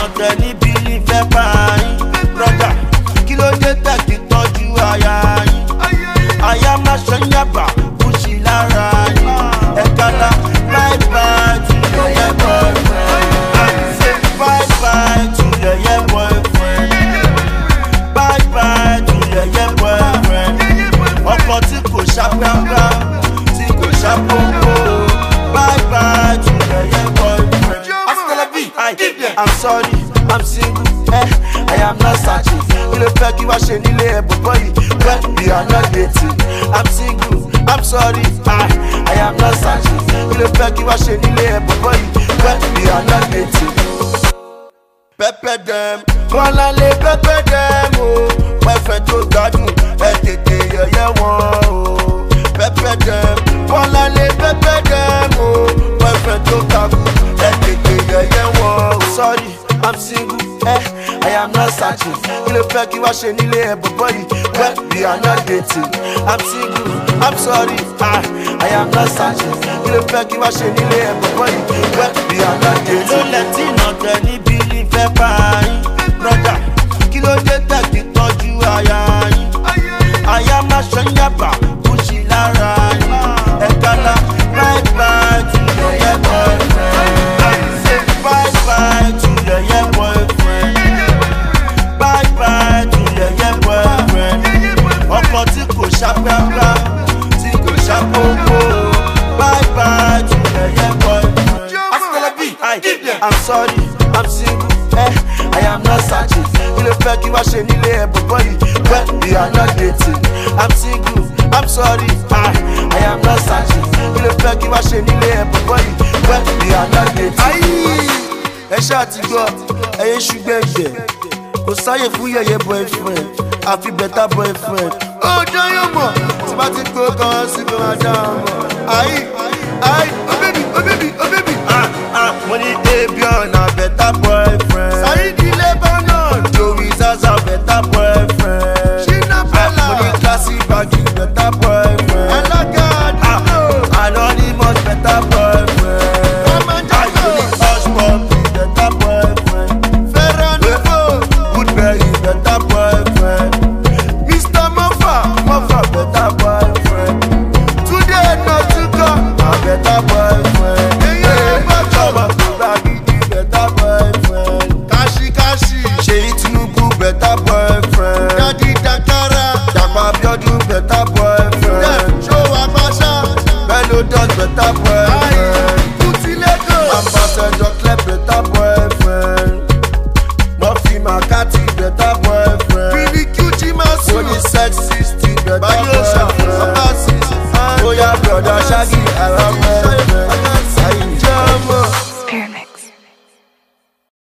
náà tẹ níbi ìfẹ́ bá yín. Brọ́dà kí ló dé tẹ̀kí tọ́jú aya yín. Aya máa ṣe ń yàgbà kùsì lára yín. Ẹ̀kálá bye bye to yẹ̀yẹ́ boyfriend. Bye bye to yẹ̀yẹ́ boyfriend. Bye bye to yẹ̀yẹ́ boyfriend. Ọkọ tí kò ṣàpẹ́pẹ́ tí kò ṣàpọ́npọ́. Bye bye to yẹ̀yẹ́ boyfriend. I'm sorry, I'm single, I am not searching. You look like you are shining there, but boy, when we are not dating. I'm single, I'm sorry, I am not searching. You look like you are shining there, but boy, when we are not dating. Pepper them, wanna live pepper them, oh. Boyfriend to gadu, yeah, oh. Pepper them, wanna live pepper them, oh. Boyfriend to gadu, yeah, oh. Sorry, I'm single, I am not searching. You look like you are shining there, but boy, when we are not dating. I'm single, I'm sorry, I am not searching. You look like you are shining there, but boy, when we are not dating. Don't let it not any believe bá yín. Brọ́dà kí ló dé tẹ̀kí tọ́jú aya yín. Aya máa ṣe ń yàgbà kùsì lára yín. Ẹ̀kálá bye bye to yẹ̀yẹ́ boyfriend. Bye bye to yẹ̀yẹ́ boyfriend. Bye bye to yẹ̀yẹ́ boyfriend. Ọkọ tí kò ṣàpẹ́pẹ́ tí kò ṣàpọ́npọ́. Bye bye to yẹ̀yẹ́ boyfriend. I'm sorry, I'm single, I am not searching. You look like you are shining there, but boy, when we are not dating. I'm single, I'm sorry, I am not searching. You look like you are shining there, but boy, when we are not dating. Ẹ ṣáà ti gbọ́, ẹyẹ ṣùgbẹ́gbẹ́, kò sáyè fún yẹ̀yẹ́ boyfriend, àfi better boyfriend. Ó dáyọ̀ mọ̀, tí bá ti gbó kan sí kò máa dá ọmọ. Oh baby, oh baby, oh baby. Mo ní baby ọ̀nà better boyfriend.